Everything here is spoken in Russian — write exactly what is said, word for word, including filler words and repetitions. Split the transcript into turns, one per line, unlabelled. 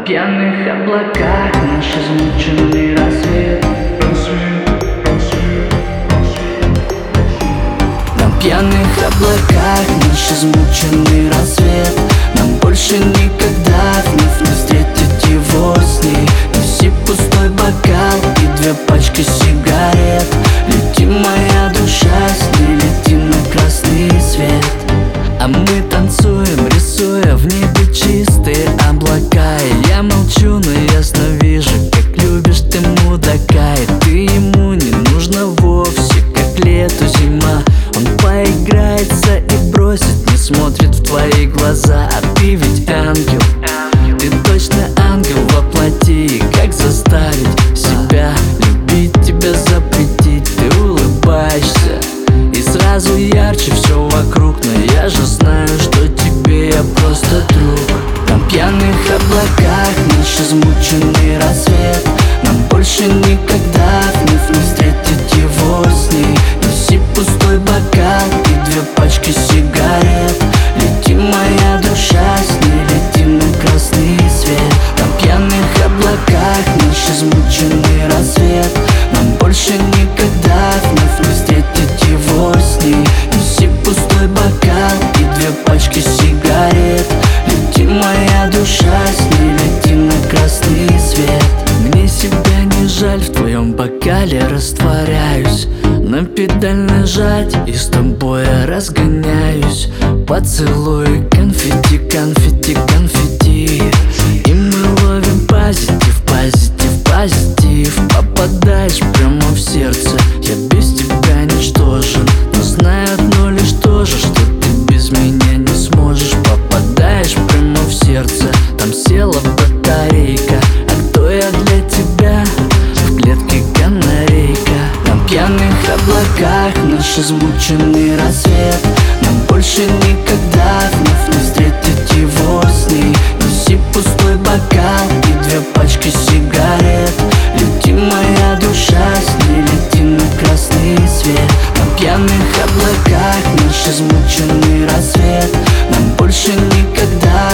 пьяных облаках наш измученный рассвет. На пьяных облаках наш измученный рассвет. Нам больше никогда вновь не встретить его с ней. Неси пустой бокал и две пачки сигарет. Лети, моя душа, с ней лети на красный свет. А мы танцуем, рисуя в небе чистые облака. И я молчу, но ясно вижу, как любишь ты мудака. И ты ему не нужна вовсе, как лето, зима. Он поиграется и бросит, не смотрит в твои глаза. А ты ведь ангел, ты точно ангел воплоти. Как заставить себя любить тебя, запретить? Ты улыбаешься и сразу ярче все вокруг. Но я же знаю, что тебе я просто друг. На пьяных облаках наш измученный рассвет. Нам больше никогда вновь не встретить его с ней. Неси пустой бокал и две пачки сигарет. Лети, моя душа, с ней лети на красный свет. На пьяных облаках наш измученный рассвет. Нам больше никогда вновь не встретить его с ней. Неси пустой бокал и две пачки сигарет. Лети, моя душа, с ней лети на красный свет. Мне себя не жаль, в твоем бокале растворяюсь. На педаль нажать и с тобой я разгоняюсь. Поцелуй, конфетти, конфетти, конфетти. И мы ловим позитив, позитив, позитив. Попадаешь прямо в сердце, я без тебя ничтожен. Но знаю одно лишь то же, что ты без меня не сможешь. Попадаешь прямо в сердце, там села батарейка. А кто я для тебя? В клетке канарейка. На пьяных облаках наш измученный рассвет. Нам больше никогда вновь не встретить его с ней. Неси пустой бокал и две пачки сигарет. Лети, моя душа, с ней лети на красный свет. На пьяных облаках наш измученный рассвет. Нам больше никогда